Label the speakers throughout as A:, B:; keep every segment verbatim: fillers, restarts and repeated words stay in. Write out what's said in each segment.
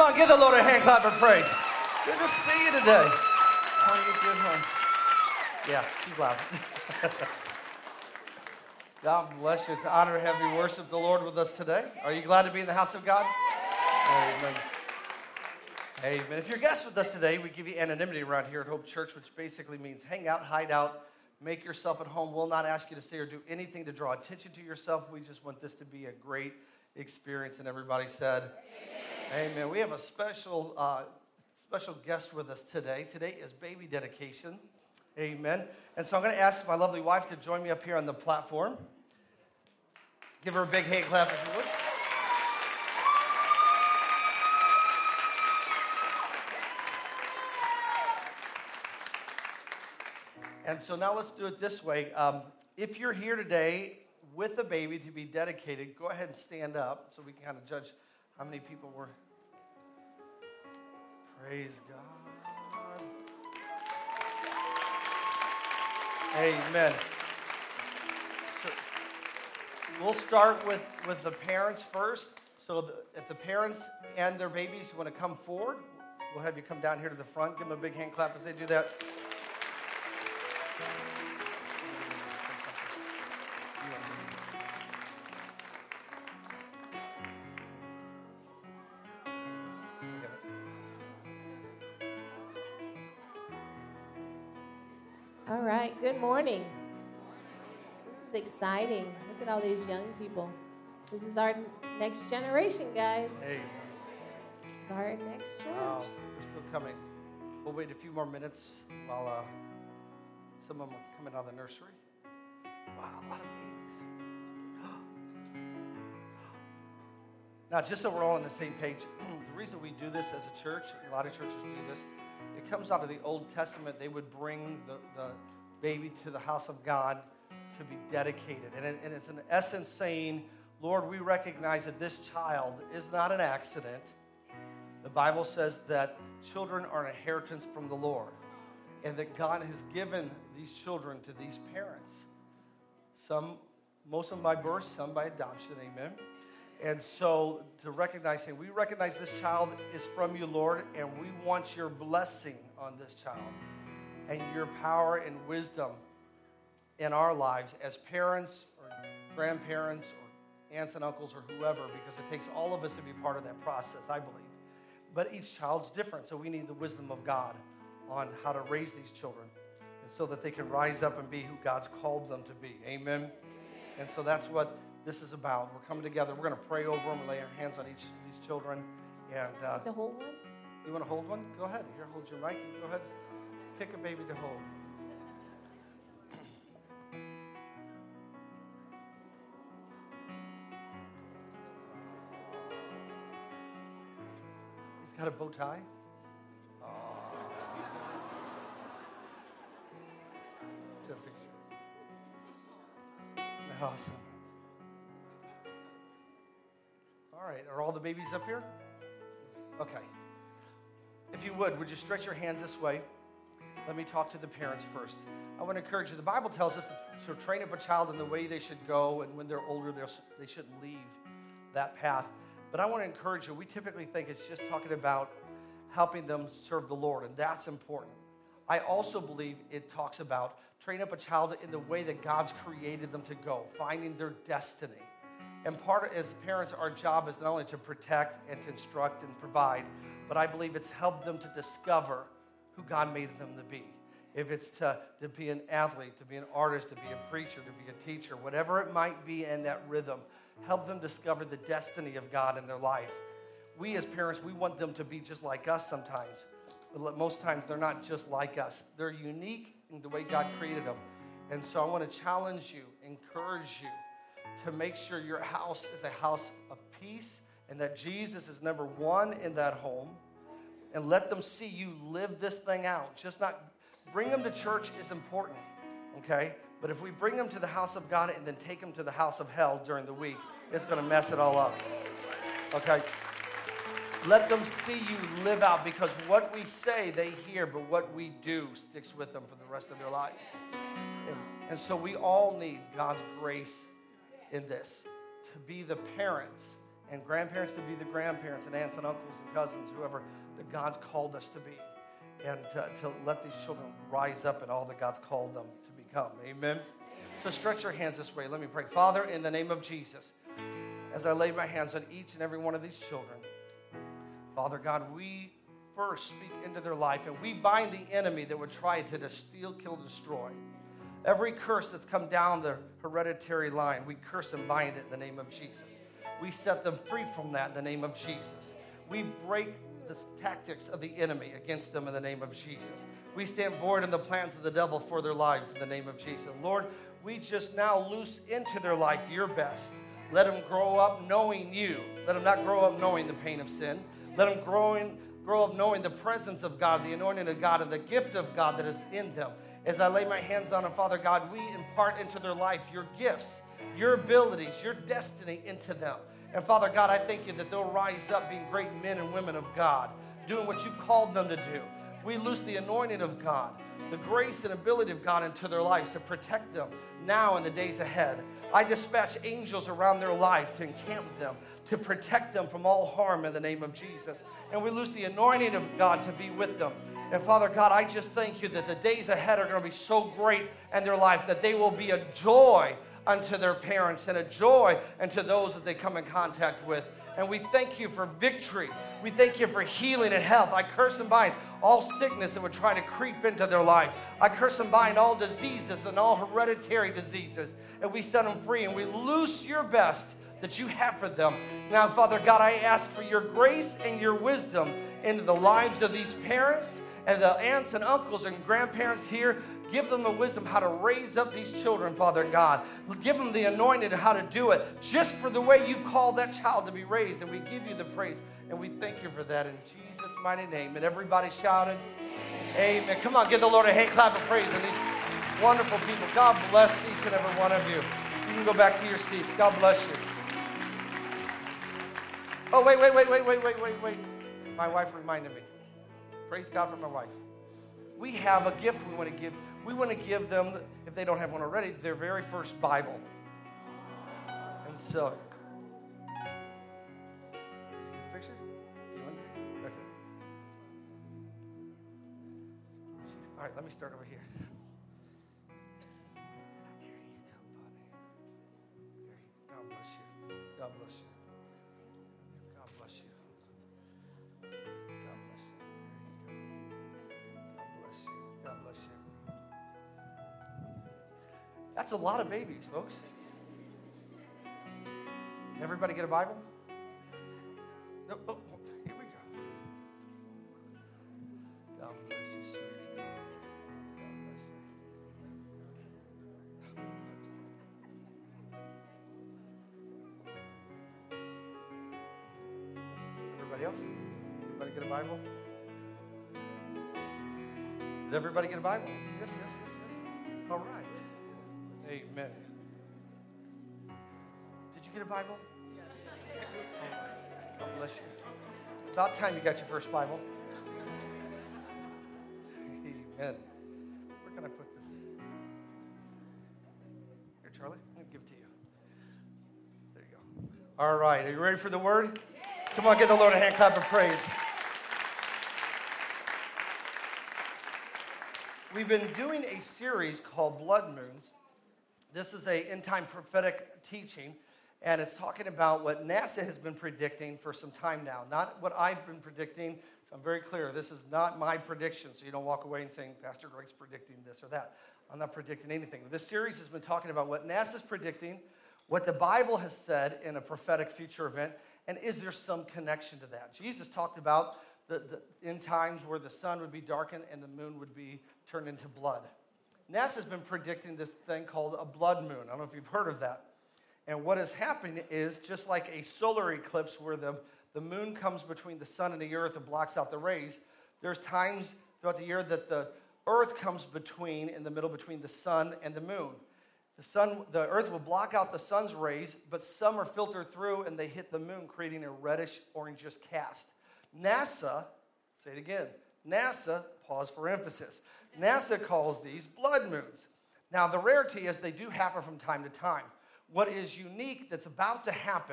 A: on, give the Lord a hand clap of praise. Good to see you today. How are you doing, hon? Yeah, she's loud. God bless you. It's an honor to have you worship the Lord with us today. Are you glad to be in the house of God? Amen. Amen. If you're a guest with us today, we give you anonymity around here at Hope Church, which basically means hang out, hide out, make yourself at home. We'll not ask you to say or do anything to draw attention to yourself. We just want this to be a great experience. And everybody said, Amen. Amen. We have a special, uh, special guest with us today. Today is baby dedication. Amen. And so I'm going to ask my lovely wife to join me up here on the platform. Give her a big hand clap if you would. And so now let's do it this way. Um, if you're here today with a baby to be dedicated, go ahead and stand up so we can kind of judge how many people were. Praise God. Amen. So we'll start with, with the parents first. So the, if the parents and their babies want to come forward, we'll have you come down here to the front. Give them a big hand clap as they do that.
B: All right, good morning. This is exciting. Look at all these young people. This is our next generation, guys.
A: Hey.
B: This is our next church.
A: Wow, they're still coming. We'll wait a few more minutes while uh, some of them are coming out of the nursery. Wow, a lot of babies. Now, just so we're all on the same page, the reason we do this as a church, a lot of churches do this, it comes out of the Old Testament. They would bring the, the baby to the house of God to be dedicated. And, it, and it's in essence saying, Lord, we recognize that this child is not an accident. The Bible says that children are an inheritance from the Lord, and that God has given these children to these parents. Some, most of them by birth, some by adoption, amen. And so to recognize, saying, we recognize this child is from you, Lord, and we want your blessing on this child and your power and wisdom in our lives as parents or grandparents or aunts and uncles or whoever, because it takes all of us to be part of that process, I believe. But each child's different, so we need the wisdom of God on how to raise these children and so that they can rise up and be who God's called them to be. Amen? Amen. And so that's what this is about. We're coming together. We're going to pray over them and lay our hands on each of these children. And uh,
B: to hold one?
A: You want to hold one? Go ahead. Here, hold your mic. Go ahead. Pick a baby to hold. He's got a bow tie. Oh. Get a picture. Awesome. All right, are all the babies up here? Okay. If you would, would you stretch your hands this way? Let me talk to the parents first. I want to encourage you. The Bible tells us to train up a child in the way they should go, and when they're older, they shouldn't leave that path. But I want to encourage you. We typically think it's just talking about helping them serve the Lord, and that's important. I also believe it talks about train up a child in the way that God's created them to go, finding their destiny. And part of, as parents, our job is not only to protect and to instruct and provide, but I believe it's help them to discover who God made them to be. If it's to, to be an athlete, to be an artist, to be a preacher, to be a teacher, whatever it might be in that rhythm, help them discover the destiny of God in their life. We as parents, we want them to be just like us sometimes. But most times they're not just like us. They're unique in the way God created them. And so I want to challenge you, encourage you, to make sure your house is a house of peace and that Jesus is number one in that home, and let them see you live this thing out. Just not, bring them to church is important, okay? But if we bring them to the house of God and then take them to the house of hell during the week, it's going to mess it all up, okay? Let them see you live out, because what we say they hear, but what we do sticks with them for the rest of their life. And, and so we all need God's grace in this, to be the parents and grandparents to be the grandparents, and aunts and uncles and cousins, whoever that God's called us to be, and to, to let these children rise up in all that God's called them to become. Amen? So stretch your hands this way. Let me pray. Father, in the name of Jesus, as I lay my hands on each and every one of these children, Father God, we first speak into their life, and we bind the enemy that would try to steal, kill, destroy. Every curse that's come down the hereditary line, we curse and bind it in the name of Jesus. We set them free from that in the name of Jesus. We break the tactics of the enemy against them in the name of Jesus. We stand void in the plans of the devil for their lives in the name of Jesus. Lord, we just now loose into their life your best. Let them grow up knowing you. Let them not grow up knowing the pain of sin. Let them grow, in, grow up knowing the presence of God, the anointing of God, and the gift of God that is in them. As I lay my hands on them, Father God, we impart into their life your gifts, your abilities, your destiny into them. And Father God, I thank you that they'll rise up being great men and women of God, doing what you've called them to do. We loose the anointing of God, the grace and ability of God into their lives to protect them now and the days ahead. I dispatch angels around their life to encamp them, to protect them from all harm in the name of Jesus. And we loose the anointing of God to be with them. And Father God, I just thank you that the days ahead are going to be so great in their life that they will be a joy unto their parents and a joy unto those that they come in contact with. And we thank you for victory. We thank you for healing and health. I curse and bind all sickness that would try to creep into their life. I curse and bind all diseases and all hereditary diseases. And we set them free and we loose your best that you have for them. Now, Father God, I ask for your grace and your wisdom into the lives of these parents and the aunts and uncles and grandparents here. Give them the wisdom how to raise up these children, Father God. Give them the anointing of how to do it just for the way you've called that child to be raised. And we give you the praise. And we thank you for that in Jesus' mighty name. And everybody shouted, amen. Amen. Come on, give the Lord a hand clap of praise. And these wonderful people, God bless each and every one of you. You can go back to your seats. God bless you. Oh, wait, wait, wait, wait, wait, wait, wait, wait. My wife reminded me. Praise God for my wife. We have a gift we want to give. We want to give them, if they don't have one already, their very first Bible. And so, did you get the picture? Do you want to? Okay. All right, let me start over here. Here you go, buddy. Here you go. God bless you. God bless you. God bless you. God bless you. God bless you. God bless you. That's a lot of babies, folks. Everybody get a Bible? Oh, oh, here we go. God bless you, sweetie. God bless you. Everybody else? Everybody get a Bible? Did everybody get a Bible? Yes, yes, yes, yes. All right. Amen. Did you get a Bible? Yes. All right. God bless you. About time you got your first Bible. Amen. Where can I put this? Here, Charlie. I'm going to give it to you. There you go. All right. Are you ready for the word? Come on, give the Lord a hand clap of praise. We've been doing a series called Blood Moons. This is a end-time prophetic teaching, and it's talking about what NASA has been predicting for some time now. Not what I've been predicting. So I'm very clear. This is not my prediction, so you don't walk away and saying, Pastor Greg's predicting this or that. I'm not predicting anything. This series has been talking about what NASA's predicting, what the Bible has said in a prophetic future event, and is there some connection to that? Jesus talked about the, the end times where the sun would be darkened and the moon would be turned into blood. NASA's been predicting this thing called a blood moon. I don't know if you've heard of that. And what has happened is just like a solar eclipse where the, the moon comes between the sun and the earth and blocks out the rays, there's times throughout the year that the earth comes between, in the middle between the sun and the moon. The sun, the earth will block out the sun's rays, but some are filtered through and they hit the moon, creating a reddish, orangish cast. NASA, say it again, NASA, pause for emphasis, NASA calls these blood moons. Now, the rarity is they do happen from time to time. What is unique that's about to happen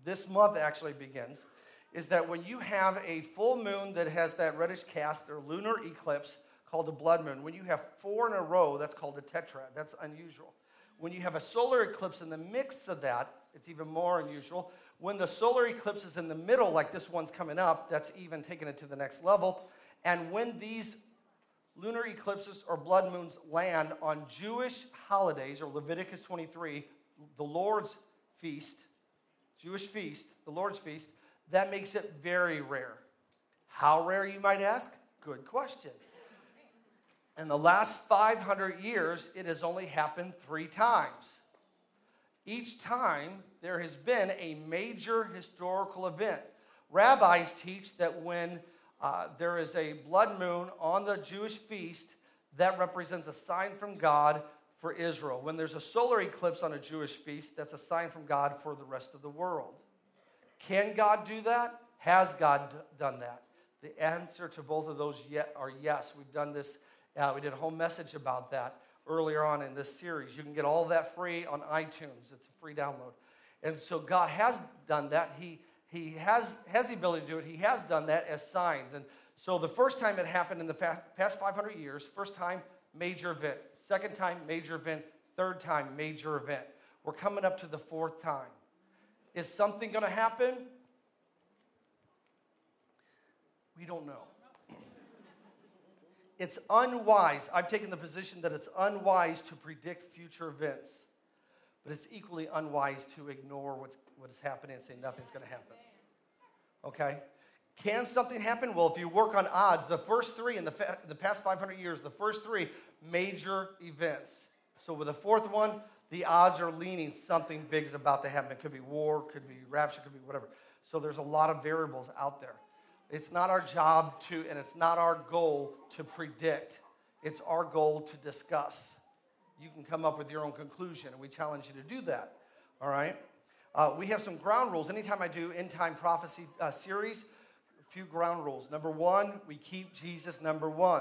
A: this month actually begins, is that when you have a full moon that has that reddish cast, or lunar eclipse called a blood moon, when you have four in a row, that's called a tetrad. That's unusual. When you have a solar eclipse in the mix of that, it's even more unusual. When the solar eclipse is in the middle, like this one's coming up, that's even taking it to the next level. And when these lunar eclipses or blood moons land on Jewish holidays, or Leviticus twenty-three, the Lord's feast, Jewish feast, the Lord's feast, that makes it very rare. How rare, you might ask? Good question. In the last five hundred years, it has only happened three times. Each time, there has been a major historical event. Rabbis teach that when uh, there is a blood moon on the Jewish feast, that represents a sign from God for Israel. When there's a solar eclipse on a Jewish feast, that's a sign from God for the rest of the world. Can God do that? Has God d- done that? The answer to both of those yet are yes. We've done this. Uh, we did a whole message about that earlier on in this series. You can get all of that free on iTunes. It's a free download. And so God has done that. He, he has, has the ability to do it. He has done that as signs. And so the first time it happened in the fa- past five hundred years, first time, major event. Second time, major event. Third time, major event. We're coming up to the fourth time. Is something going to happen? We don't know. It's unwise. I've taken the position that it's unwise to predict future events, but it's equally unwise to ignore what's, what is happening and say nothing's going to happen. Okay? Can something happen? Well, if you work on odds, the first three in the, fa- the past five hundred years, the first three major events. So with the fourth one, the odds are leaning something big is about to happen. It could be war, could be rapture, could be whatever. So there's a lot of variables out there. It's not our job to, and it's not our goal to predict. It's our goal to discuss. You can come up with your own conclusion, and we challenge you to do that. All right? Uh, we have some ground rules. Anytime I do End Time Prophecy uh, series, a few ground rules. Number one, we keep Jesus number one.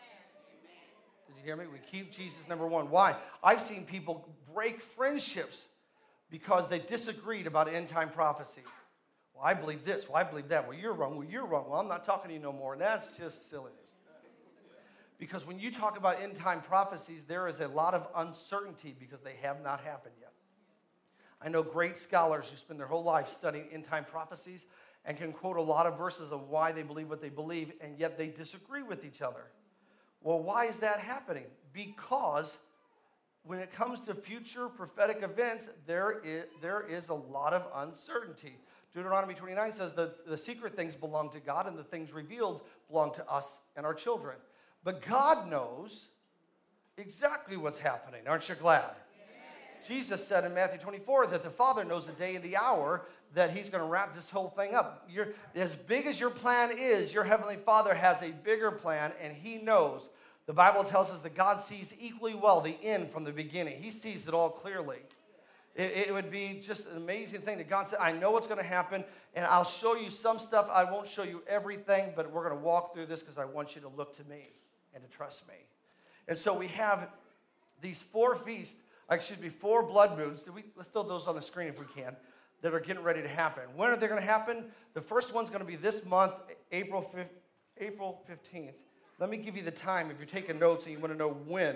A: Did you hear me? We keep Jesus number one. Why? I've seen people break friendships because they disagreed about end time prophecy. Well, I believe this. Well, I believe that. Well, you're wrong. Well, you're wrong. Well, I'm not talking to you no more. And that's just silliness. Because when you talk about end time prophecies, there is a lot of uncertainty because they have not happened yet. I know great scholars who spend their whole life studying end time prophecies and can quote a lot of verses of why they believe what they believe, and yet they disagree with each other. Well, why is that happening? Because when it comes to future prophetic events, there is, there is a lot of uncertainty. Deuteronomy twenty-nine says that the secret things belong to God and the things revealed belong to us and our children. But God knows exactly what's happening. Aren't you glad? Yes. Jesus said in Matthew twenty-four that the Father knows the day and the hour that he's going to wrap this whole thing up. You're, as big as your plan is, your Heavenly Father has a bigger plan, and he knows. The Bible tells us that God sees equally well the end from the beginning. He sees it all clearly. It, it would be just an amazing thing that God said, I know what's going to happen, and I'll show you some stuff. I won't show you everything, but we're going to walk through this because I want you to look to me and to trust me. And so we have these four feasts, excuse me, four blood moons. We, let's throw those on the screen if we can, that are getting ready to happen. When are they going to happen? The first one's going to be this month, April fifteenth. Let me give you the time if you're taking notes and you want to know when.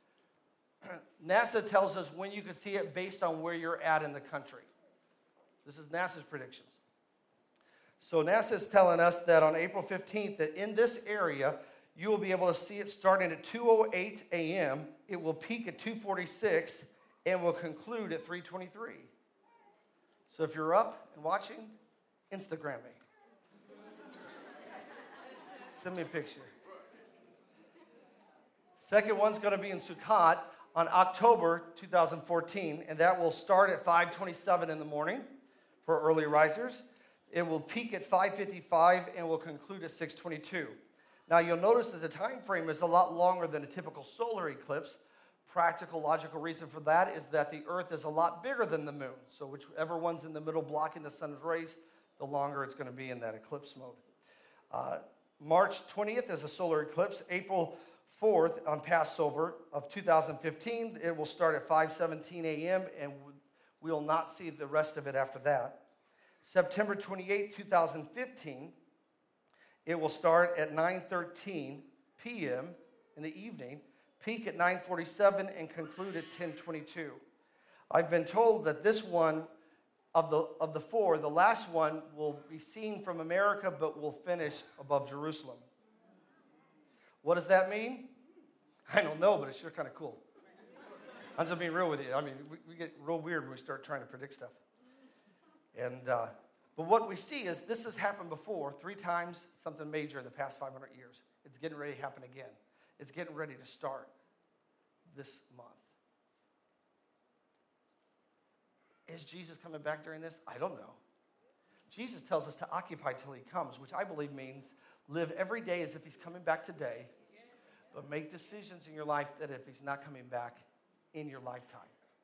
A: NASA tells us when you can see it based on where you're at in the country. This is NASA's predictions. So NASA is telling us that on April fifteenth, that in this area, you will be able to see it starting at two oh eight a.m. It will peak at two forty-six and will conclude at three twenty-three. So if you're up and watching, Instagram me. Send me a picture. Second one's going to be in Sukkot on October two thousand fourteen, and that will start at five twenty-seven in the morning for early risers. It will peak at five fifty-five and will conclude at six twenty-two. Now, you'll notice that the time frame is a lot longer than a typical solar eclipse. Practical, logical reason for that is that the Earth is a lot bigger than the moon. So whichever one's in the middle blocking the sun's rays, the longer it's going to be in that eclipse mode. Uh, March twentieth is a solar eclipse. April fourth on Passover of two thousand fifteen, it will start at five seventeen a.m. and we'll not see the rest of it after that. September twenty-eighth, twenty fifteen, it will start at nine thirteen p.m. in the evening, peak at nine forty-seven, and conclude at ten twenty-two. I've been told that this one, of the, of the four, the last one will be seen from America, but will finish above Jerusalem. What does that mean? I don't know, but it's sure kind of cool. I'm just being real with you. I mean, we, we get real weird when we start trying to predict stuff. And uh, but what we see is this has happened before, three times, something major in the past five hundred years. It's getting ready to happen again. It's getting ready to start this month. Is Jesus coming back during this? I don't know. Jesus tells us to occupy till he comes, which I believe means live every day as if he's coming back today, but make decisions in your life that if he's not coming back in your lifetime.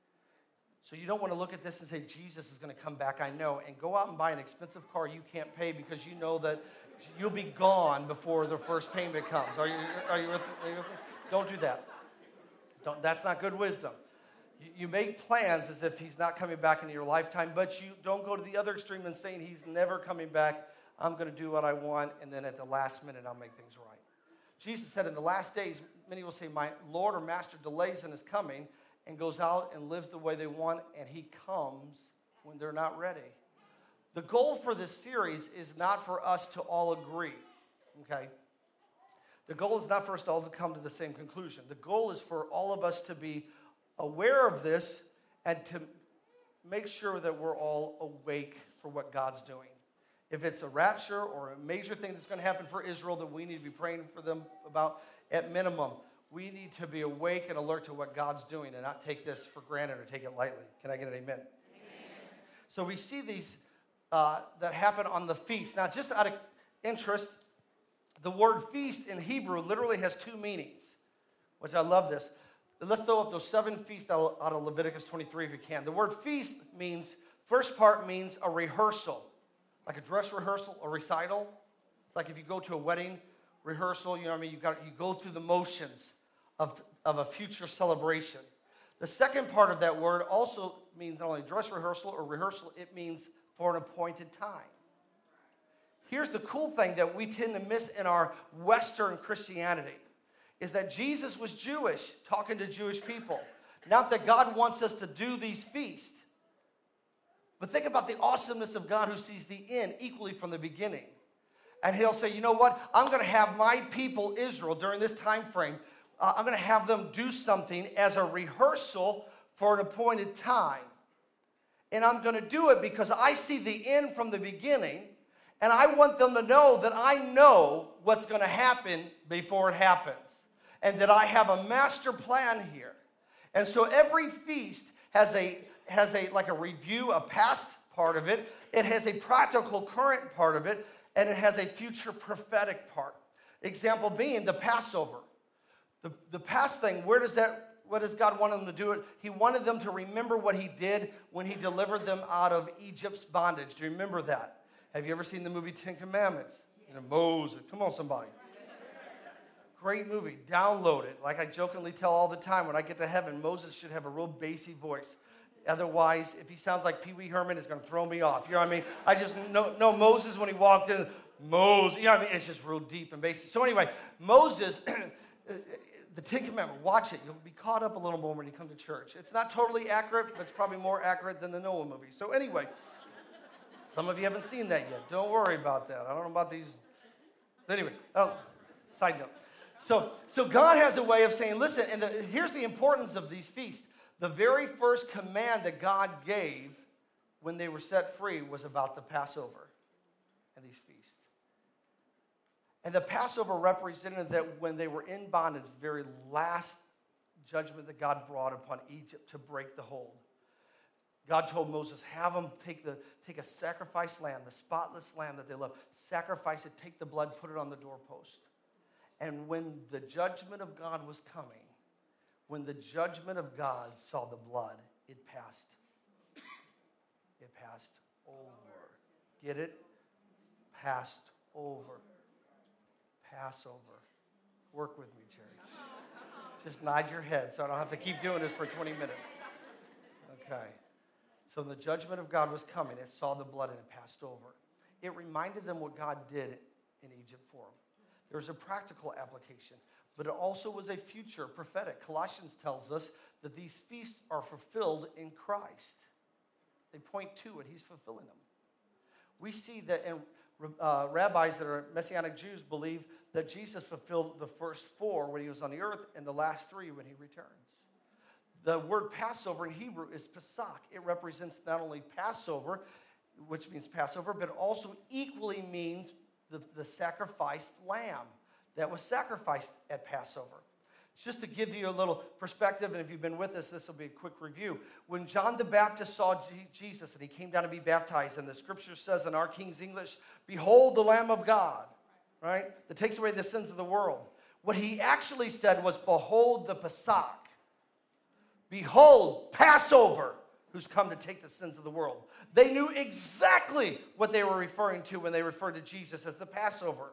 A: So you don't want to look at this and say, Jesus is going to come back, I know, and go out and buy an expensive car you can't pay because you know that you'll be gone before the first payment comes. Are you, are you, with, are you with me? Don't do that. Don't, that's not good wisdom. You, you make plans as if he's not coming back in your lifetime, but you don't go to the other extreme and saying he's never coming back. I'm going to do what I want, and then at the last minute, I'll make things right. Jesus said in the last days, many will say, my Lord or Master delays in his coming and goes out and lives the way they want, and he comes when they're not ready. The goal for this series is not for us to all agree, okay? The goal is not for us to all to come to the same conclusion. The goal is for all of us to be aware of this and to make sure that we're all awake for what God's doing. If it's a rapture or a major thing that's going to happen for Israel that we need to be praying for them about, at minimum, we need to be awake and alert to what God's doing and not take this for granted or take it lightly. Can I get an amen? Amen. So we see these uh, that happen on the feast. Now, just out of interest, the word feast in Hebrew literally has two meanings, which I love this. Let's throw up those seven feasts out of, out of Leviticus twenty-three if you can. The word feast means, first part means a rehearsal, like a dress rehearsal, a recital. It's like if you go to a wedding rehearsal, you know what I mean? You got you go through the motions of, of a future celebration. The second part of that word also means not only dress rehearsal or rehearsal, it means for an appointed time. Here's the cool thing that we tend to miss in our Western Christianity, is that Jesus was Jewish, talking to Jewish people. Not that God wants us to do these feasts, but think about the awesomeness of God who sees the end equally from the beginning. And he'll say, you know what? I'm going to have my people, Israel, during this time frame, uh, I'm going to have them do something as a rehearsal for an appointed time. And I'm going to do it because I see the end from the beginning, and I want them to know that I know what's going to happen before it happens, and that I have a master plan here. And so every feast has a has a like a review, a past part of it. It has a practical current part of it, and it has a future prophetic part. Example being the Passover. The, the past thing, where does that, what does God want them to do it? He wanted them to remember what he did when he delivered them out of Egypt's bondage. Do you remember that? Have you ever seen the movie Ten Commandments? You know, Moses. Come on, somebody. Great movie. Download it. Like I jokingly tell all the time, when I get to heaven, Moses should have a real bassy voice. Otherwise, if he sounds like Pee Wee Herman, it's going to throw me off. You know what I mean? I just know, know Moses when he walked in. Moses. You know what I mean? It's just real deep and basic. So anyway, Moses, the Ten Commandments, watch it. You'll be caught up a little more when you come to church. It's not totally accurate, but it's probably more accurate than the Noah movie. So anyway, some of you haven't seen that yet. Don't worry about that. I don't know about these. Anyway, oh, side note. So, so God has a way of saying, listen, and the, here's the importance of these feasts. The very first command that God gave when they were set free was about the Passover and these feasts. And the Passover represented that when they were in bondage, the very last judgment that God brought upon Egypt to break the hold. God told Moses, have them take, the, take a sacrifice lamb, the spotless lamb that they love, sacrifice it, take the blood, put it on the doorpost. And when the judgment of God was coming, when the judgment of God saw the blood, it passed. It passed over. Get it? Passed over. Passover. Work with me, church. Just nod your head so I don't have to keep doing this for twenty minutes. Okay. So when the judgment of God was coming, it saw the blood and it passed over. It reminded them what God did in Egypt for them. There was a practical application, but it also was a future prophetic. Colossians tells us that these feasts are fulfilled in Christ. They point to it. He's fulfilling them. We see that in uh, rabbis that are Messianic Jews believe that Jesus fulfilled the first four when he was on the earth and the last three when he returns. The word Passover in Hebrew is Pesach. It represents not only Passover, which means Passover, but also equally means the, the sacrificed lamb that was sacrificed at Passover. Just to give you a little perspective, and if you've been with us, this will be a quick review. When John the Baptist saw G- Jesus and he came down to be baptized, and the scripture says in our King's English, "Behold the Lamb of God," right, that takes away the sins of the world. What he actually said was, "Behold the Pesach." Behold, Passover, who's come to take the sins of the world. They knew exactly what they were referring to when they referred to Jesus as the Passover.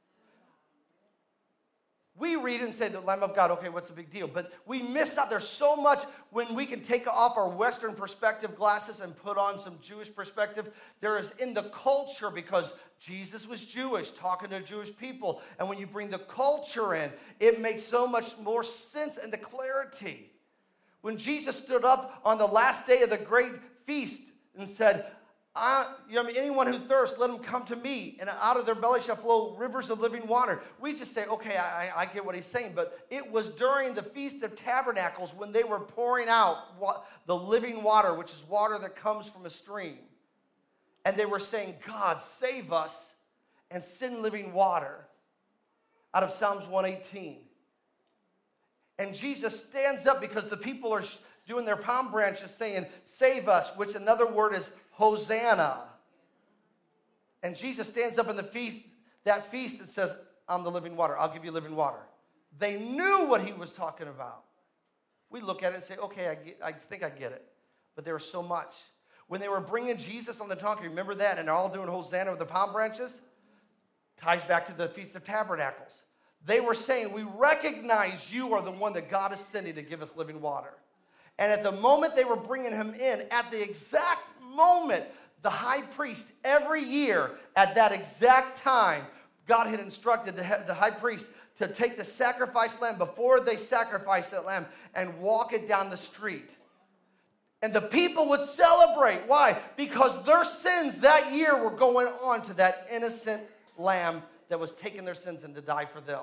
A: We read and say the Lamb of God, okay, what's the big deal? But we miss out. There's so much when we can take off our Western perspective glasses and put on some Jewish perspective. There is in the culture, because Jesus was Jewish, talking to Jewish people. And when you bring the culture in, it makes so much more sense and the clarity. When Jesus stood up on the last day of the great feast and said, I, you know, anyone who thirsts, let him come to me, and out of their belly shall flow rivers of living water. We just say, okay, I, I get what he's saying, but it was during the Feast of Tabernacles when they were pouring out what, the living water, which is water that comes from a stream. And they were saying, God, save us and send living water, out of Psalms one eighteen. And Jesus stands up because the people are doing their palm branches saying, save us, which another word is Hosanna. And Jesus stands up in the feast, that feast that says, I'm the living water. I'll give you living water. They knew what he was talking about. We look at it and say, okay, I, get, I think I get it. But there was so much. When they were bringing Jesus on the donkey, remember that? And they're all doing Hosanna with the palm branches? Ties back to the Feast of Tabernacles. They were saying, we recognize you are the one that God is sending to give us living water. And at the moment they were bringing him in, at the exact moment, the high priest, every year at that exact time, God had instructed the, the high priest to take the sacrificed lamb before they sacrificed that lamb and walk it down the street. And the people would celebrate. Why? Because their sins that year were going on to that innocent lamb that was taking their sins and to die for them.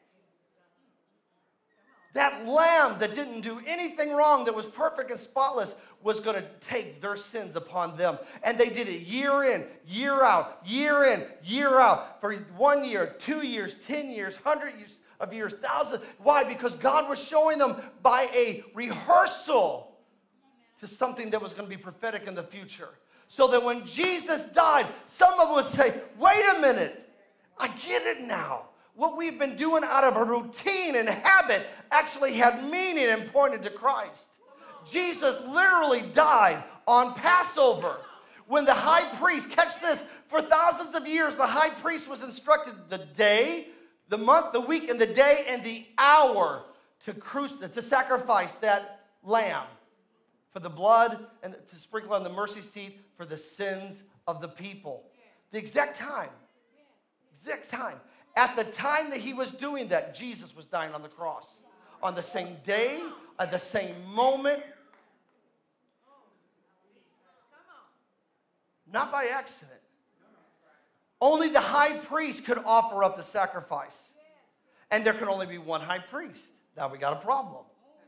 A: That lamb that didn't do anything wrong, that was perfect and spotless, was going to take their sins upon them. And they did it year in, year out, year in, year out, for one year, two years, ten years, hundred years of years, thousands. Why? Because God was showing them by a rehearsal to something that was going to be prophetic in the future. So that when Jesus died, some of them would say, wait a minute, I get it now. What we've been doing out of a routine and habit actually had meaning and pointed to Christ. Jesus literally died on Passover. When the high priest, catch this, for thousands of years, the high priest was instructed the day, the month, the week, and the day, and the hour to, cruci- to sacrifice that lamb for the blood and to sprinkle on the mercy seat for the sins of the people. The exact time. Exact time. At the time that he was doing that, Jesus was dying on the cross. On the same day, at the same moment. Not by accident. Only the high priest could offer up the sacrifice. And there could only be one high priest. Now we got a problem.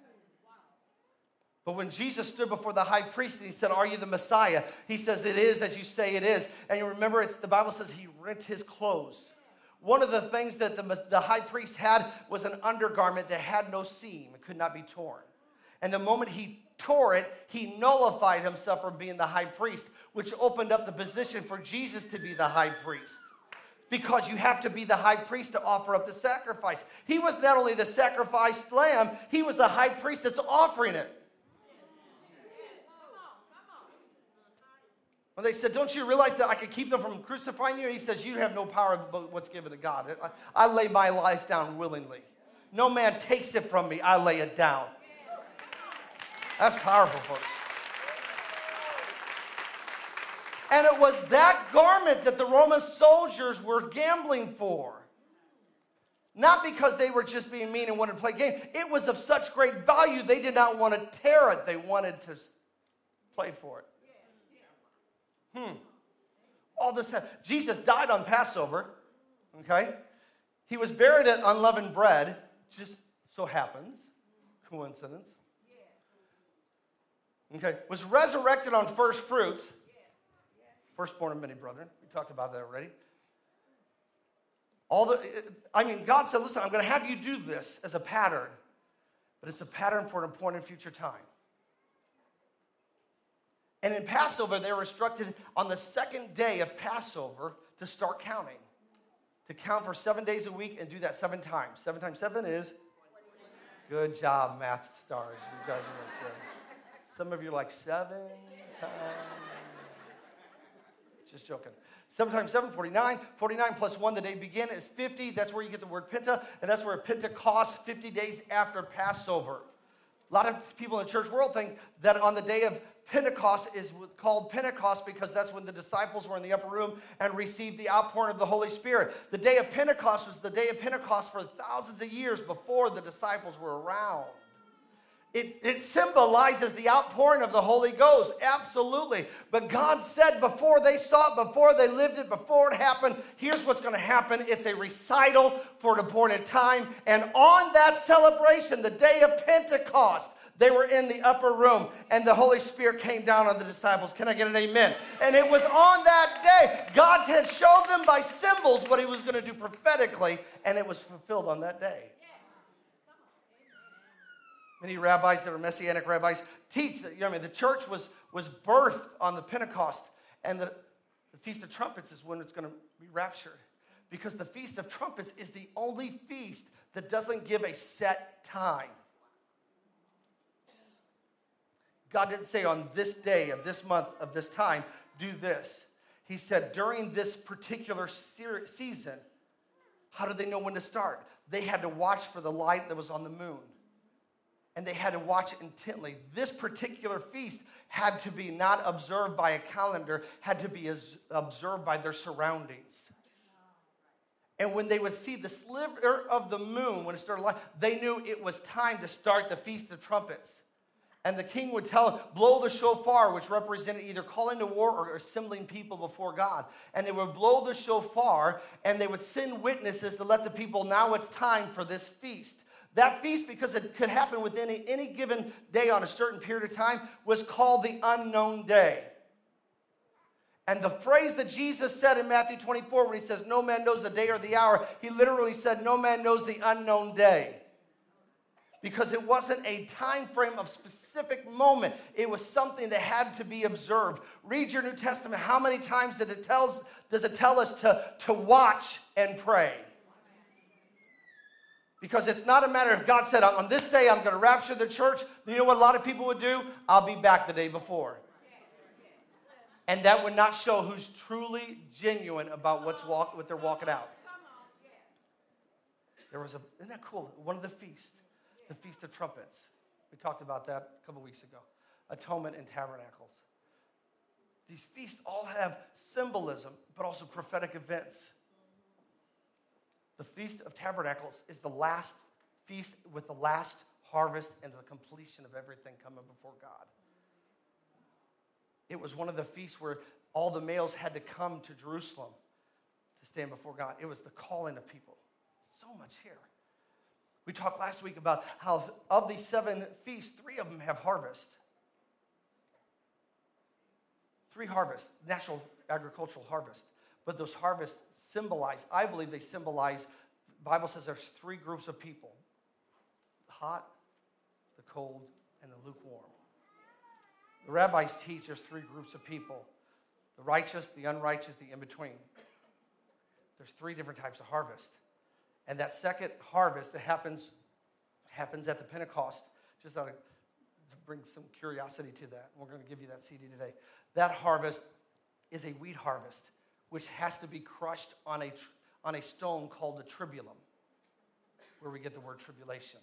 A: But when Jesus stood before the high priest and he said, are you the Messiah? He says, it is as you say it is. And you remember, it's the Bible says he rent his clothes. One of the things that the, the high priest had was an undergarment that had no seam. It could not be torn. And the moment he tore it, he nullified himself from being the high priest, which opened up the position for Jesus to be the high priest. Because you have to be the high priest to offer up the sacrifice. He was not only the sacrificed lamb, he was the high priest that's offering it. When they said, don't you realize that I could keep them from crucifying you? And he says, you have no power but what's given to God. I, I lay my life down willingly. No man takes it from me. I lay it down. That's powerful, folks. And it was that garment that the Roman soldiers were gambling for. Not because they were just being mean and wanted to play a game. It was of such great value, they did not want to tear it. They wanted to play for it. Hmm. All this, Jesus died on Passover, okay? He was buried at unleavened bread, just so happens, coincidence. Okay, was resurrected on first fruits, firstborn of many brethren. We talked about that already. All the, I mean, God said, listen, I'm going to have you do this as a pattern, but it's a pattern for an appointed future time. And in Passover, they were instructed on the second day of Passover to start counting. To count for seven days a week and do that seven times. Seven times seven is? Good job, math stars. You guys are good. Some of you are like, seven times. Just joking. Seven times seven, forty-nine. forty-nine plus one, the day begin, is fifty. That's where you get the word Penta. And that's where Pentecost, fifty days after Passover. A lot of people in the church world think that on the day of Pentecost is called Pentecost because that's when the disciples were in the upper room and received the outpouring of the Holy Spirit. The day of Pentecost was the day of Pentecost for thousands of years before the disciples were around. It, it symbolizes the outpouring of the Holy Ghost, absolutely. But God said before they saw it, before they lived it, before it happened, here's what's going to happen. It's a recital for an appointed time. And on that celebration, the day of Pentecost, they were in the upper room, and the Holy Spirit came down on the disciples. Can I get an amen? And it was on that day, God had showed them by symbols what he was going to do prophetically, and it was fulfilled on that day. Many rabbis that are Messianic rabbis teach that, you know, I mean, the church was, was birthed on the Pentecost, and the, the Feast of Trumpets is when it's going to be raptured. Because the Feast of Trumpets is the only feast that doesn't give a set time. God didn't say on this day of this month of this time, do this. He said during this particular season, how did they know when to start? They had to watch for the light that was on the moon. And they had to watch intently. This particular feast had to be not observed by a calendar, had to be as observed by their surroundings. And when they would see the sliver of the moon, when it started light, they knew it was time to start the Feast of Trumpets. And the king would tell them, blow the shofar, which represented either calling to war or assembling people before God. And they would blow the shofar, and they would send witnesses to let the people, now it's time for this feast. That feast, because it could happen within any, any given day on a certain period of time, was called the unknown day. And the phrase that Jesus said in Matthew twenty-four, when he says, no man knows the day or the hour, he literally said, no man knows the unknown day. Because it wasn't a time frame of specific moment. It was something that had to be observed. Read your New Testament. How many times did it tells, does it tell us to, to watch and pray? Because it's not a matter of God said, on this day I'm going to rapture the church. You know what a lot of people would do? I'll be back the day before. And that would not show who's truly genuine about what's walk, what they're walking out. There was a, isn't that cool? One of the feasts. The Feast of Trumpets. We talked about that a couple weeks ago. Atonement and Tabernacles. These feasts all have symbolism, but also prophetic events. The Feast of Tabernacles is the last feast with the last harvest and the completion of everything coming before God. It was one of the feasts where all the males had to come to Jerusalem to stand before God. It was the calling of people. So much here. We talked last week about how of these seven feasts, three of them have harvest. Three harvests, natural agricultural harvest. But those harvests symbolize, I believe they symbolize, the Bible says there's three groups of people. The hot, the cold, and the lukewarm. The rabbis teach there's three groups of people. The righteous, the unrighteous, the in-between. There's three different types of harvest. And that second harvest that happens, happens at the Pentecost, just to bring some curiosity to that. We're going to give you that C D today. That harvest is a wheat harvest, which has to be crushed on a, on a stone called the tribulum, where we get the word tribulation.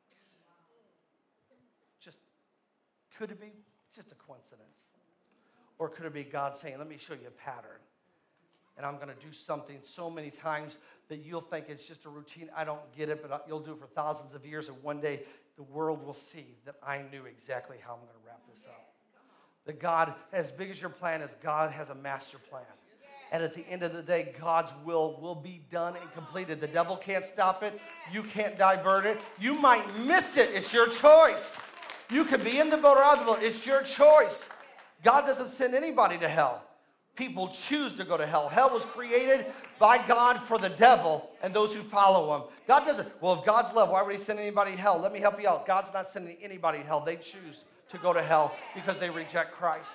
A: Just, could it be? Just a coincidence. Or could it be God saying, let me show you a pattern? And I'm going to do something so many times that you'll think it's just a routine. I don't get it, but you'll do it for thousands of years. And one day, the world will see that I knew exactly how I'm going to wrap this up. That God, as big as your plan is, God has a master plan. And at the end of the day, God's will will be done and completed. The devil can't stop it. You can't divert it. You might miss it. It's your choice. You could be in the boat or out of the boat. It's your choice. God doesn't send anybody to hell. People choose to go to hell. Hell was created by God for the devil and those who follow him. God doesn't. Well, if God's love, why would he send anybody to hell? Let me help you out. God's not sending anybody to hell. They choose to go to hell because they reject Christ.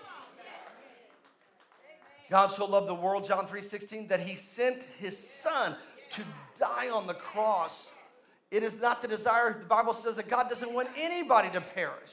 A: God so loved the world, John three sixteen, that he sent his son to die on the cross. It is not the desire, the Bible says that God doesn't want anybody to perish.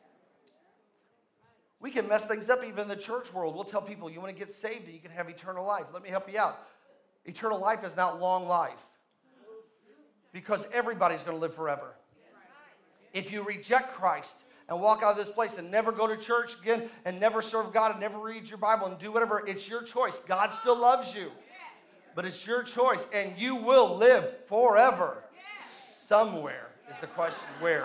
A: We can mess things up even in the church world. We'll tell people, you want to get saved and you can have eternal life. Let me help you out. Eternal life is not long life. Because everybody's going to live forever. If you reject Christ and walk out of this place and never go to church again and never serve God and never read your Bible and do whatever, it's your choice. God still loves you. But it's your choice. And you will live forever. Somewhere is the question. Where?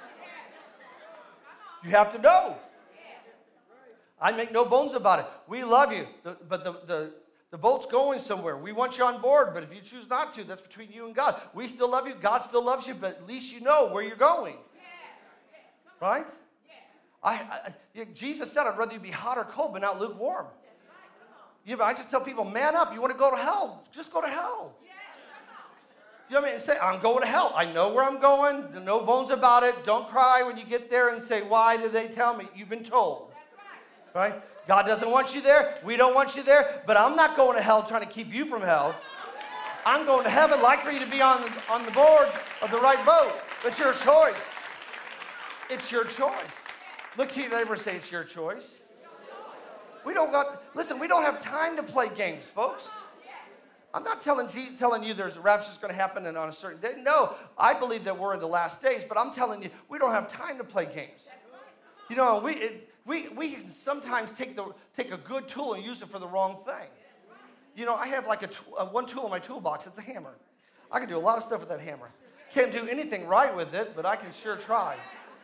A: You have to know. I make no bones about it. We love you, the, but the, the, the boat's going somewhere. We want you on board, but if you choose not to, that's between you and God. We still love you. God still loves you, but at least you know where you're going. Right? I, I, Jesus said, I'd rather you be hot or cold, but not lukewarm. Yeah, but I just tell people, man up. You want to go to hell? Just go to hell. You know what I mean? Say, I'm going to hell. I know where I'm going. No bones about it. Don't cry when you get there and say, why did they tell me? You've been told. Right? God doesn't want you there. We don't want you there. But I'm not going to hell trying to keep you from hell. I'm going to heaven. Like for you to be on the, on the board of the right boat. It's your choice. It's your choice. Look to your neighbor and say, it's your choice. We don't got, listen, we don't have time to play games, folks. I'm not telling, telling you there's a rapture's going to happen and on a certain day. No, I believe that we're in the last days, but I'm telling you, we don't have time to play games. You know, we... It, We we can sometimes take the take a good tool and use it for the wrong thing. You know, I have like a, a one tool in my toolbox. It's a hammer. I can do a lot of stuff with that hammer. Can't do anything right with it, but I can sure try.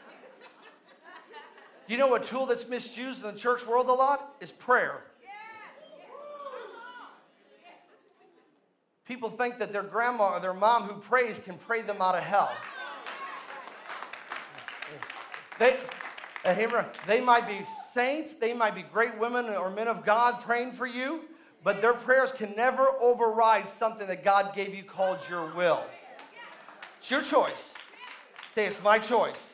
A: You know, a tool that's misused in the church world a lot is prayer. People think that their grandma or their mom who prays can pray them out of hell. They. Uh, they might be saints, they might be great women or men of God praying for you, but their prayers can never override something that God gave you called your will. It's your choice. Say, it's my choice.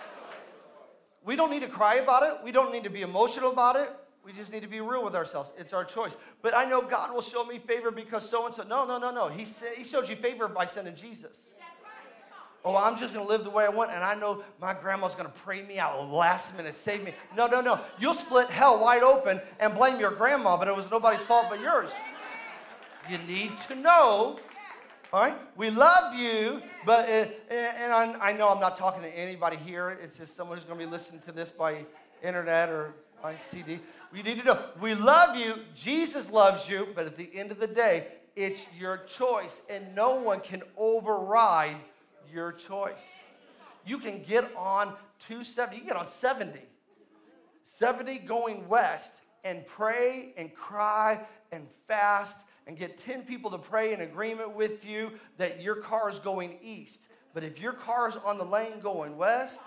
A: We don't need to cry about it. We don't need to be emotional about it. We just need to be real with ourselves. It's our choice. But I know God will show me favor because so-and-so. No, no, no, no. He, sa- he showed you favor by sending Jesus. Oh, I'm just going to live the way I want, and I know my grandma's going to pray me out last minute, save me. No, no, no. You'll split hell wide open and blame your grandma, but it was nobody's fault but yours. You need to know, all right? We love you, but, uh, and I, I know I'm not talking to anybody here. It's just someone who's going to be listening to this by internet or by C D. You need to know, we love you. Jesus loves you, but at the end of the day, it's your choice, and no one can override your choice. You can get on two seventy, you can get on seventy. seventy going west and pray and cry and fast and get ten people to pray in agreement with you that your car is going east. But if your car is on the lane going west,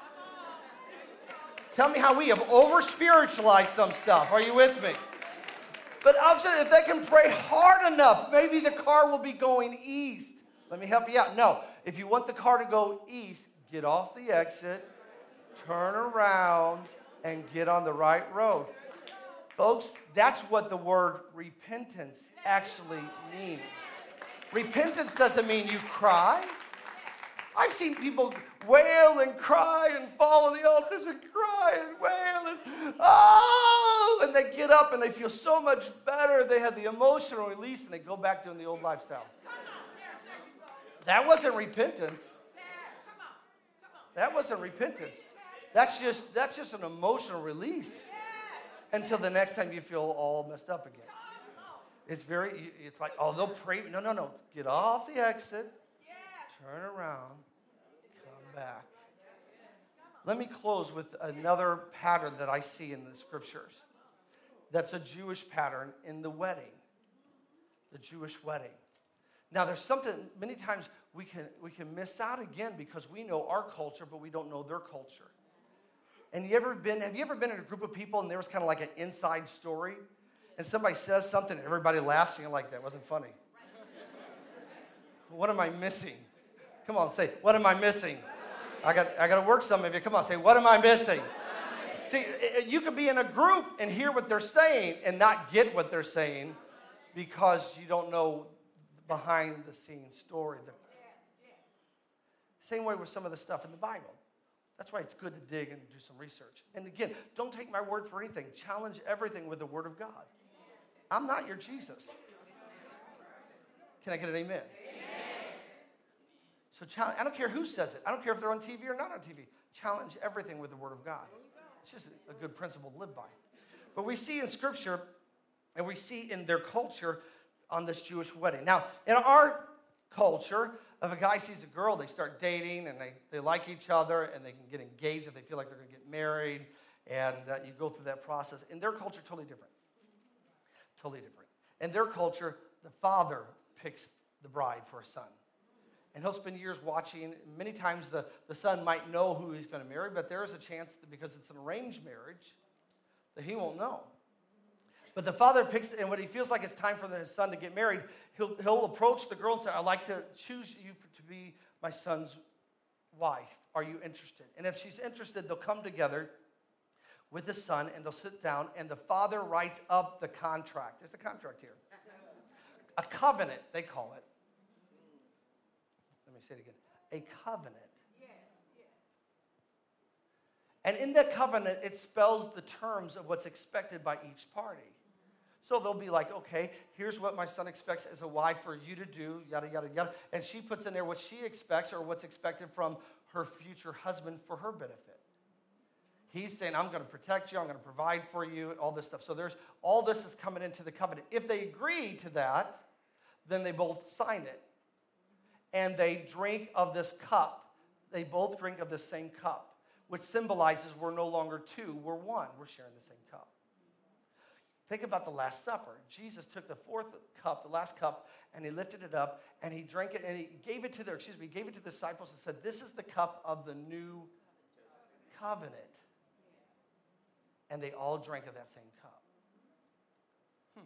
A: tell me how we have over-spiritualized some stuff. Are you with me? But I'll tell you, if they can pray hard enough, maybe the car will be going east. Let me help you out. No, if you want the car to go east, get off the exit, turn around, and get on the right road. Folks, that's what the word repentance actually means. Repentance doesn't mean you cry. I've seen people wail and cry and fall on the altars and cry and wail and oh, and they get up and they feel so much better. They have the emotional release and they go back doing the old lifestyle. That wasn't repentance. That wasn't repentance. That's just that's just an emotional release. until the next time you feel all messed up again. It's very, it's like, oh, they'll pray. No, no, no. Get off the exit. Turn around. Come back. Let me close with another pattern that I see in the scriptures. That's a Jewish pattern in the wedding. The Jewish wedding. Now, there's something, many times we can, we can miss out again because we know our culture, but we don't know their culture. And you ever been, have you ever been in a group of people and there was kind of like an inside story? And somebody says something and everybody laughs and you're like, that wasn't funny. What am I missing? Come on, say, what am I missing? I got I got to work some of you. Come on, say, what am I missing? See, you could be in a group and hear what they're saying and not get what they're saying because you don't know behind the scenes story. Same way with some of the stuff in the Bible. That's why it's good to dig and do some research. And again, don't take my word for anything. Challenge everything with the Word of God. I'm not your Jesus. Can I get an amen? Amen. So challenge, I don't care who says it. I don't care if they're on T V or not on T V. Challenge everything with the Word of God. It's just a good principle to live by. But we see in Scripture, and we see in their culture on this Jewish wedding. Now, in our culture, if a guy sees a girl, they start dating, and they, they like each other, and they can get engaged if they feel like they're going to get married, and uh, you go through that process. In their culture, totally different. Totally different. In their culture, the father picks the bride for a son. And he'll spend years watching. Many times the, the son might know who he's going to marry, but there is a chance that because it's an arranged marriage that he won't know. But the father picks, and when he feels like it's time for his son to get married, he'll, he'll approach the girl and say, I'd like to choose you for, to be my son's wife. Are you interested? And if she's interested, they'll come together with the son, and they'll sit down, and the father writes up the contract. There's a contract here. A covenant, they call it. Let me say it again. A covenant. Yes, yes. And in that covenant, it spells the terms of what's expected by each party. So they'll be like, okay, here's what my son expects as a wife for you to do, yada, yada, yada. And she puts in there what she expects or what's expected from her future husband for her benefit. He's saying, I'm going to protect you, I'm going to provide for you, all this stuff. So there's all this is coming into the covenant. If they agree to that, then they both sign it. And they drink of this cup. They both drink of the same cup, which symbolizes we're no longer two, we're one. We're sharing the same cup. Think about the Last Supper. Jesus took the fourth cup, the last cup, and he lifted it up, and he drank it, and he gave it to their, excuse me, he gave it to the disciples and said, this is the cup of the new covenant. And they all drank of that same cup. Hmm.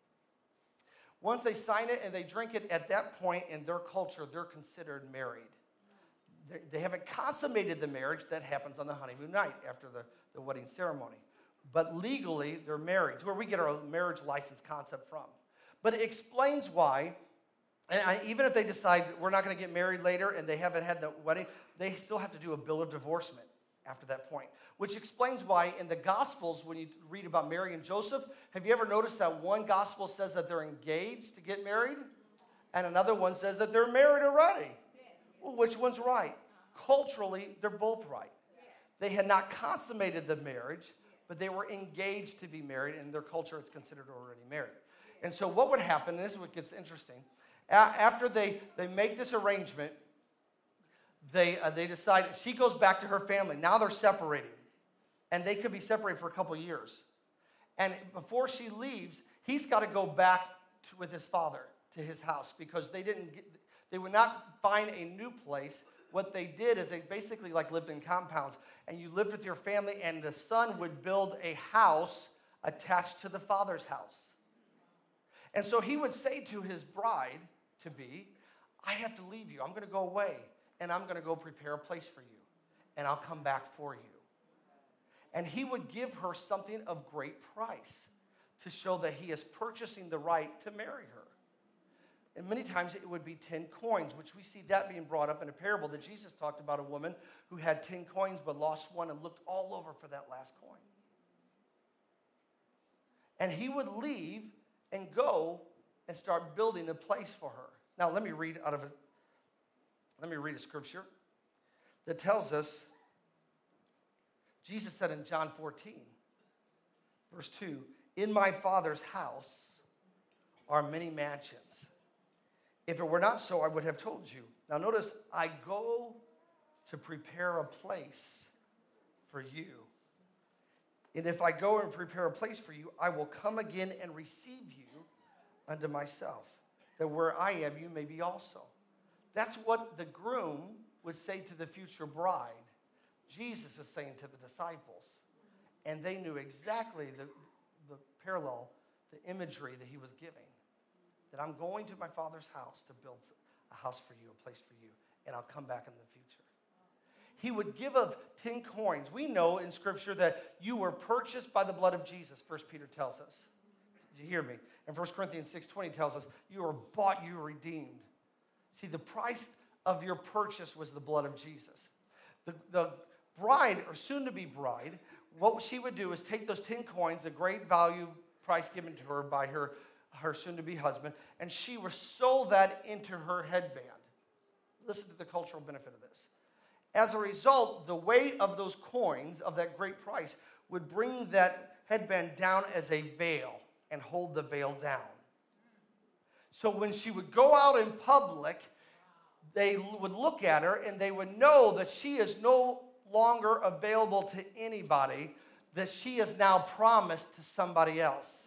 A: Once they sign it and they drink it, at that point in their culture, they're considered married. They, they haven't consummated the marriage. That happens on the honeymoon night after the, the wedding ceremony. But legally, they're married. It's where we get our marriage license concept from. But it explains why, and I, even if they decide we're not going to get married later and they haven't had the wedding, they still have to do a bill of divorcement after that point. Which explains why in the Gospels, when you read about Mary and Joseph, have you ever noticed that one Gospel says that they're engaged to get married? And another one says that they're married already. Well, which one's right? Culturally, they're both right. They had not consummated the marriage, but they were engaged to be married. In their culture, it's considered already married. And so what would happen, and this is what gets interesting, a- after they, they make this arrangement, they, uh, they decide, she goes back to her family. Now they're separating. And they could be separated for a couple years. And before she leaves, he's got to go back to, with his father to his house because they didn't get, they would not find a new place. What they did is they basically like lived in compounds. And you lived with your family, and the son would build a house attached to the father's house. And so he would say to his bride to be, I have to leave you. I'm going to go away, and I'm going to go prepare a place for you, and I'll come back for you. And he would give her something of great price to show that he is purchasing the right to marry her. And many times it would be ten coins, which we see that being brought up in a parable that Jesus talked about a woman who had ten coins but lost one and looked all over for that last coin. And he would leave and go and start building a place for her. Now let me read out of a, let me read a scripture that tells us, Jesus said in John fourteen, Verse two, in my Father's house are many mansions. If it were not so, I would have told you. Now notice, I go to prepare a place for you. And if I go and prepare a place for you, I will come again and receive you unto myself, that where I am, you may be also. That's what the groom would say to the future bride. Jesus is saying to the disciples. And they knew exactly the, the parallel, the imagery that he was giving. That I'm going to my Father's house to build a house for you, a place for you, and I'll come back in the future. He would give of ten coins. We know in Scripture that you were purchased by the blood of Jesus, First Peter tells us. Did you hear me? And First Corinthians six twenty tells us, you were bought, you were redeemed. See, the price of your purchase was the blood of Jesus. The, the bride, or soon-to-be bride, what she would do is take those ten coins, the great value price given to her by her, her soon-to-be husband, and she would sew that into her headband. Listen to the cultural benefit of this. As a result, the weight of those coins of that great price would bring that headband down as a veil and hold the veil down. So when she would go out in public, they would look at her and they would know that she is no longer available to anybody, that she is now promised to somebody else.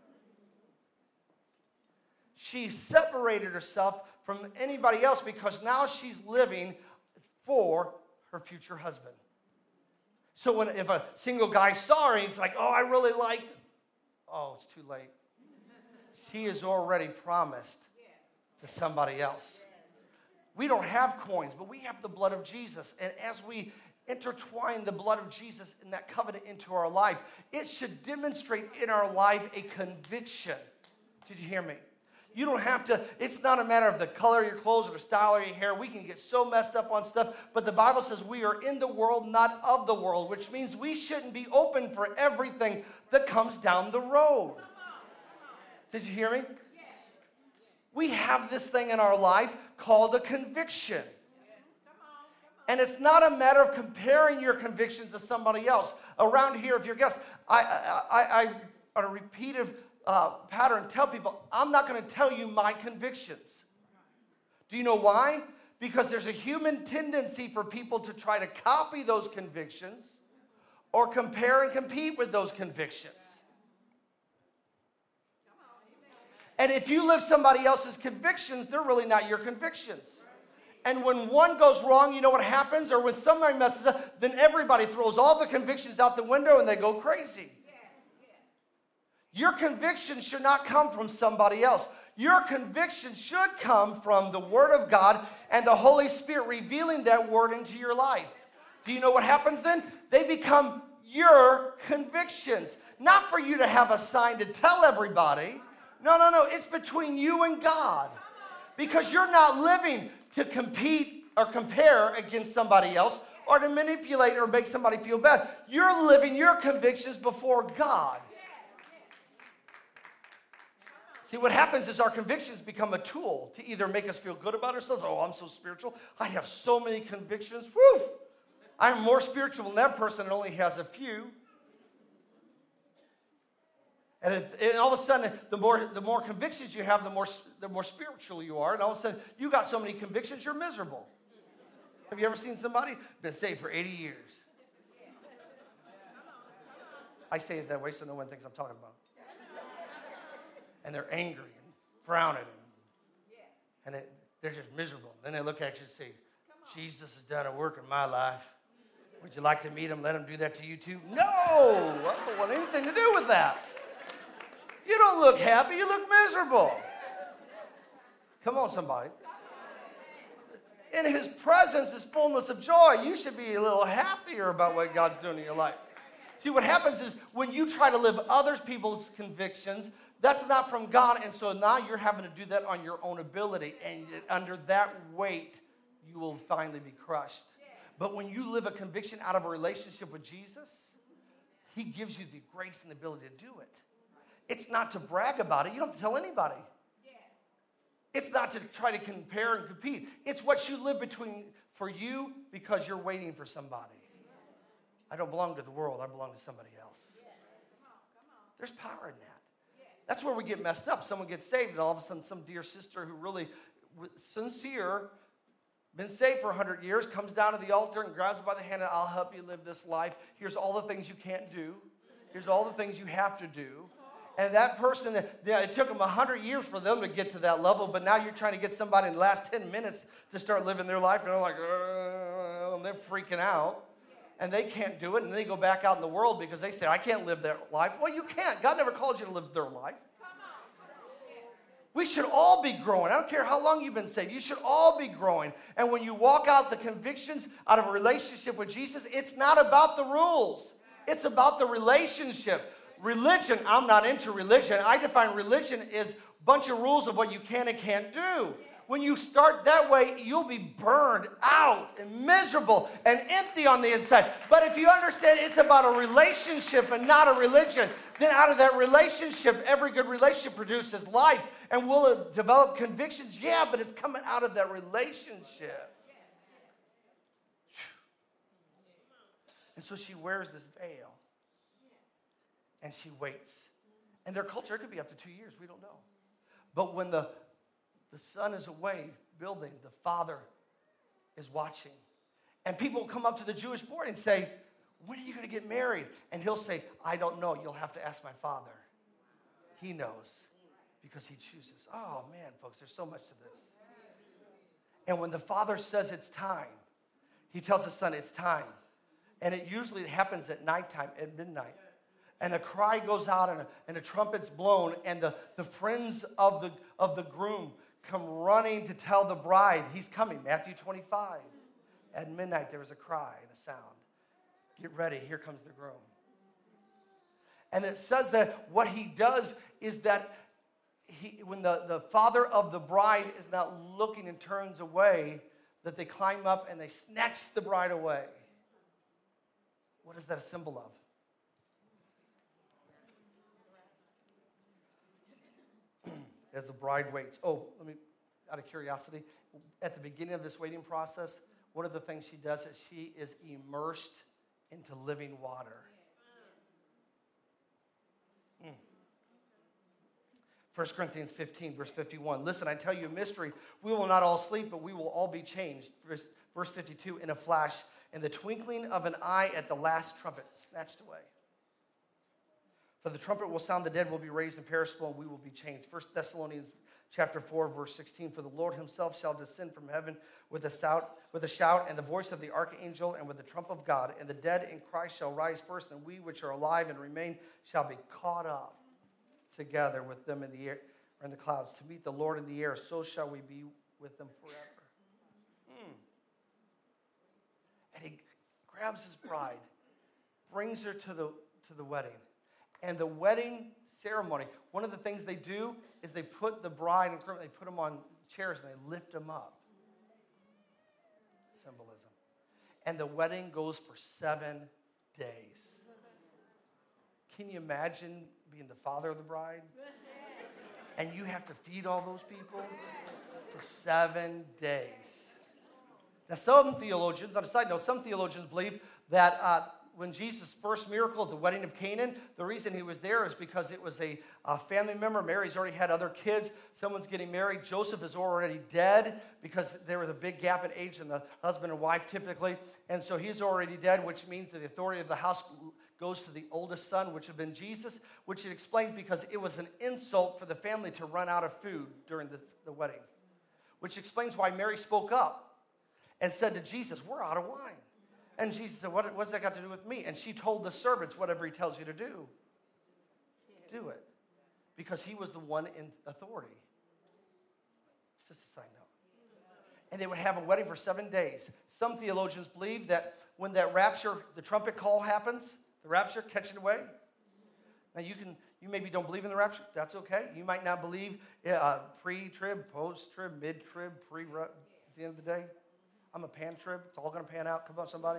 A: She separated herself from anybody else because now she's living for her future husband. So when if a single guy saw her, he's like, oh, I really like, oh, it's too late. She is already promised to somebody else. We don't have coins, but we have the blood of Jesus. And as we intertwine the blood of Jesus in that covenant into our life, it should demonstrate in our life a conviction. Did you hear me? You don't have to, it's not a matter of the color of your clothes or the style of your hair. We can get so messed up on stuff, but the Bible says we are in the world, not of the world, which means we shouldn't be open for everything that comes down the road. Did you hear me? We have this thing in our life called a conviction. And it's not a matter of comparing your convictions to somebody else. Around here, if you're guests, I, I, I, I on a repeated uh, pattern tell people, I'm not going to tell you my convictions. Do you know why? Because there's a human tendency for people to try to copy those convictions or compare and compete with those convictions. And if you live somebody else's convictions, they're really not your convictions. And when one goes wrong, you know what happens? Or when somebody messes up, then everybody throws all the convictions out the window and they go crazy. Your conviction should not come from somebody else. Your conviction should come from the Word of God and the Holy Spirit revealing that Word into your life. Do you know what happens then? They become your convictions. Not for you to have a sign to tell everybody. No, no, no. It's between you and God. Because you're not living to compete or compare against somebody else or to manipulate or make somebody feel bad. You're living your convictions before God. See, what happens is our convictions become a tool to either make us feel good about ourselves. Oh, I'm so spiritual. I have so many convictions. Woo! I'm more spiritual than that person that only has a few. And, if, and all of a sudden, the more the more convictions you have, the more the more spiritual you are. And all of a sudden, you got so many convictions, you're miserable. Have you ever seen somebody been saved for eighty years? I say it that way so no one thinks I'm talking about. And they're angry and frowning, and it, they're just miserable. Then they look at you and say, Jesus has done a work in my life. Would you like to meet him? Let him do that to you too? No! I don't want anything to do with that. You don't look happy. You look miserable. Come on, somebody. In his presence is fullness of joy. You should be a little happier about what God's doing in your life. See, what happens is when you try to live other people's convictions, that's not from God, and so now you're having to do that on your own ability, and under that weight, you will finally be crushed. But when you live a conviction out of a relationship with Jesus, he gives you the grace and the ability to do it. It's not to brag about it. You don't have to tell anybody. It's not to try to compare and compete. It's what you live between for you because you're waiting for somebody. I don't belong to the world. I belong to somebody else. There's power in that. That's where we get messed up. Someone gets saved, and all of a sudden some dear sister who really sincere, been saved for one hundred years, comes down to the altar and grabs her by the hand, and I'll help you live this life. Here's all the things you can't do. Here's all the things you have to do. And that person, that, yeah, it took them one hundred years for them to get to that level, but now you're trying to get somebody in the last ten minutes to start living their life, and they're like, and they're freaking out, and they can't do it, and they go back out in the world because they say, I can't live their life. Well, you can't. God never called you to live their life. We should all be growing. I don't care how long you've been saved. You should all be growing. And when you walk out the convictions out of a relationship with Jesus, it's not about the rules. It's about the relationship. Religion, I'm not into religion. I define religion as a bunch of rules of what you can and can't do. When you start that way, you'll be burned out and miserable and empty on the inside. But if you understand it's about a relationship and not a religion, then out of that relationship, every good relationship produces life. And will it develop convictions? Yeah, but it's coming out of that relationship. And so she wears this veil. And she waits. And their culture, it could be up to two years. We don't know. But when the, the son is away building, the father is watching. And people will come up to the Jewish board and say, when are you going to get married? And he'll say, I don't know. You'll have to ask my father. He knows because he chooses. Oh, man, folks, there's so much to this. And when the father says it's time, he tells the son it's time. And it usually happens at nighttime, at midnight. And a cry goes out, and a, and a trumpet's blown, and the, the friends of the, of the groom come running to tell the bride he's coming. Matthew twenty-five. At midnight, there was a cry and a sound. Get ready, here comes the groom. And it says that what he does is that he, when the, the father of the bride is not looking and turns away, that they climb up and they snatch the bride away. What is that a symbol of? As the bride waits. Oh, let me, out of curiosity, at the beginning of this waiting process, one of the things she does is she is immersed into living water. Mm. First Corinthians fifteen, verse fifty-one. Listen, I tell you a mystery. We will not all sleep, but we will all be changed. Verse, verse fifty-two, in a flash, in the twinkling of an eye at the last trumpet, snatched away. For the trumpet will sound, the dead will be raised imperishable, and we will be changed. First Thessalonians chapter four, verse sixteen. For the Lord himself shall descend from heaven with a shout, with a shout, and the voice of the archangel, and with the trump of God. And the dead in Christ shall rise first, and we which are alive and remain shall be caught up together with them in the air, or in the clouds, to meet the Lord in the air. So shall we be with them forever. Hmm. And he grabs his bride, brings her to the to the wedding. And the wedding ceremony, one of the things they do is they put the bride and groom, they put them on chairs and they lift them up. Symbolism. And the wedding goes for seven days. Can you imagine being the father of the bride? And you have to feed all those people for seven days. Now, some theologians, on a side note, some theologians believe that uh, when Jesus' first miracle at the wedding of Canaan, the reason he was there is because it was a, a family member. Mary's already had other kids. Someone's getting married. Joseph is already dead because there was a big gap in age in the husband and wife typically. And so he's already dead, which means that the authority of the house goes to the oldest son, which had been Jesus, which it explains because it was an insult for the family to run out of food during the, the wedding, which explains why Mary spoke up and said to Jesus, we're out of wine. And Jesus said, what, what's that got to do with me? And she told the servants, whatever he tells you to do, do it. Because he was the one in authority. Just a side note. And they would have a wedding for seven days. Some theologians believe that when that rapture, the trumpet call happens, the rapture, catching away. Now you can, you maybe don't believe in the rapture. That's okay. You might not believe uh, pre-trib, post-trib, mid-trib, pre at the end of the day. I'm a pan-trib. It's all going to pan out. Come on, somebody.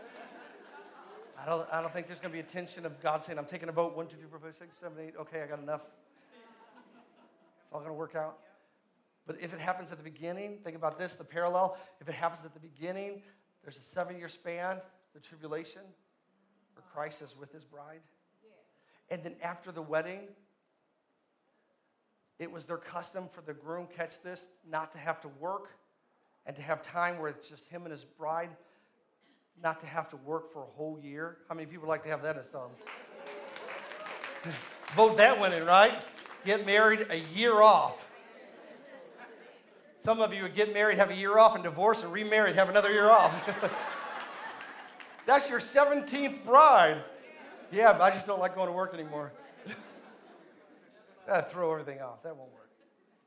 A: I don't, I don't think there's going to be a tension of God saying, I'm taking a vote. One, two, three, four, five, six, seven, eight. Okay, I got enough. It's all going to work out. But if it happens at the beginning, think about this, the parallel. If it happens at the beginning, there's a seven-year span, the tribulation, where Christ is with his bride. And then after the wedding, it was their custom for the groom, catch this, not to have to work and to have time where it's just him and his bride, not to have to work for a whole year. How many people like to have that in stone? Vote that one in, right? Get married a year off. Some of you would get married, have a year off, and divorce, and remarried, have another year off. That's your seventeenth bride. Yeah, but I just don't like going to work anymore. That'd throw everything off. That won't work.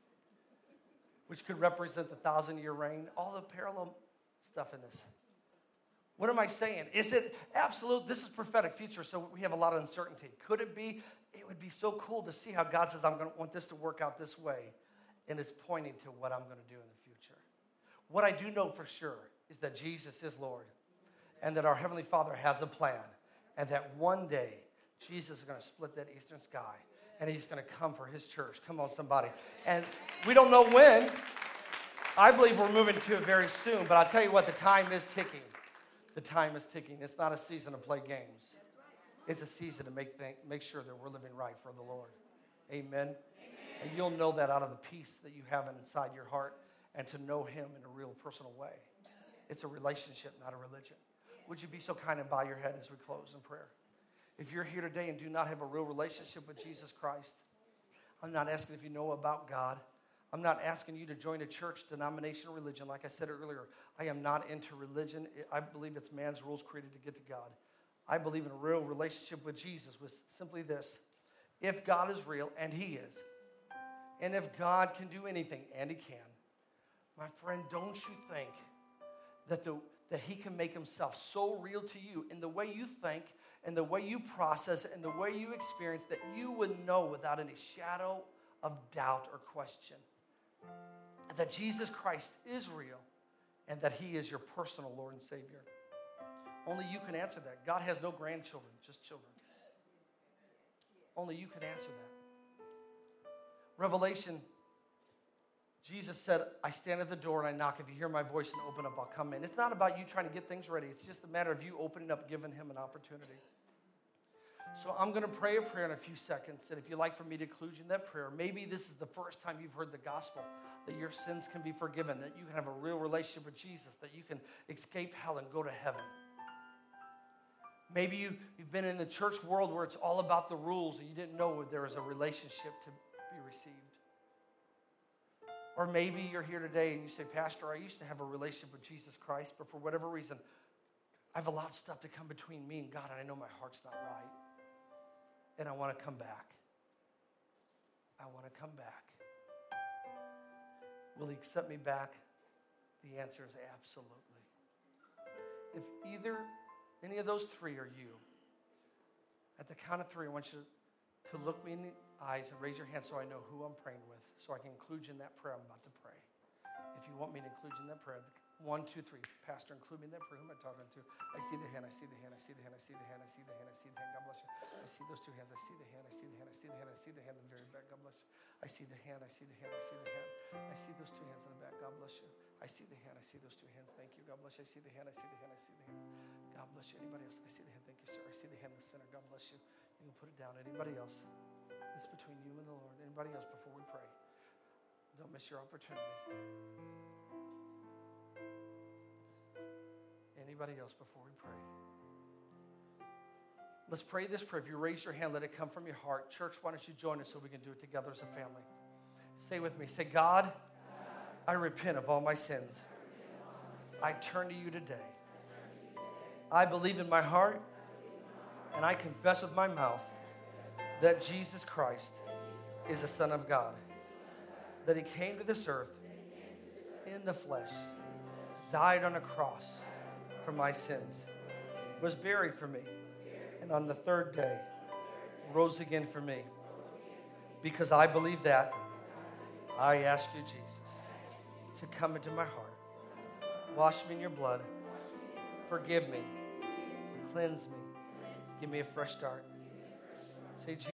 A: Which could represent the thousand-year reign. All the parallel stuff in this. What am I saying? Is it absolute? This is prophetic future, so we have a lot of uncertainty. Could it be? It would be so cool to see how God says, I'm going to want this to work out this way. And it's pointing to what I'm going to do in the future. What I do know for sure is that Jesus is Lord. And that our Heavenly Father has a plan. And that one day, Jesus is going to split that eastern sky. And he's going to come for his church. Come on, somebody. And we don't know when. I believe we're moving to it very soon. But I'll tell you what, the time is ticking. The time is ticking. It's not a season to play games. It's a season to make th- make sure that we're living right for the Lord. Amen? Amen. And you'll know that out of the peace that you have inside your heart and to know him in a real personal way. It's a relationship, not a religion. Would you be so kind and bow your head as we close in prayer? If you're here today and do not have a real relationship with Jesus Christ, I'm not asking if you know about God. I'm not asking you to join a church, denomination, or religion. Like I said earlier, I am not into religion. I believe it's man's rules created to get to God. I believe in a real relationship with Jesus was simply this. If God is real, and he is, and if God can do anything, and he can, my friend, don't you think that, the, that he can make himself so real to you in the way you think, and the way you process, and the way you experience, that you would know without any shadow of doubt or question that Jesus Christ is real and that he is your personal Lord and Savior. Only you can answer that. God has no grandchildren, just children. Only you can answer that. Revelation, Jesus said, I stand at the door and I knock. If you hear my voice and open up, I'll come in. It's not about you trying to get things ready. It's just a matter of you opening up, giving him an opportunity. So I'm going to pray a prayer in a few seconds. And if you'd like for me to include you in that prayer, maybe this is the first time you've heard the gospel, that your sins can be forgiven, that you can have a real relationship with Jesus, that you can escape hell and go to heaven. Maybe you, you've been in the church world where it's all about the rules and you didn't know there was a relationship to be received. Or maybe you're here today and you say, Pastor, I used to have a relationship with Jesus Christ, but for whatever reason, I have a lot of stuff to come between me and God, and I know my heart's not right. And I want to come back. I want to come back. Will he accept me back? The answer is absolutely. If either any of those three are you, at the count of three, I want you to look me in the eyes and raise your hand so I know who I'm praying with, so I can include you in that prayer I'm about to pray. If you want me to include you in that prayer, one, two, three. Pastor, include me in that prayer. Who am I talking to? I see the hand, I see the hand, I see the hand, I see the hand, I see the hand, I see the hand. God bless you. I see those two hands. I see the hand, I see the hand, I see the hand, I see the hand in the very back. God bless you. I see the hand, I see the hand, I see the hand. I see those two hands in the back. God bless you. I see the hand, I see those two hands. Thank you. God bless you. I see the hand, I see the hand, I see the hand. God bless you. Anybody else? I see the hand. Thank you, sir. I see the hand in the center. God bless you. You can put it down. Anybody else? It's between you and the Lord. Anybody else before we pray? Don't miss your opportunity. Anybody else before we pray? Let's pray this prayer. If you raise your hand, let it come from your heart. Church, why don't you join us so we can do it together as a family? Say with me. Say, God, I repent of all my sins. I turn to you today. I believe in my heart and I confess with my mouth that Jesus Christ is the Son of God, that he came to this earth in the flesh, died on a cross for my sins, was buried for me, and on the third day rose again for me. Because I believe that, I ask you, Jesus, to come into my heart, wash me in your blood, forgive me, cleanse me, give me a fresh start. Say, Jesus.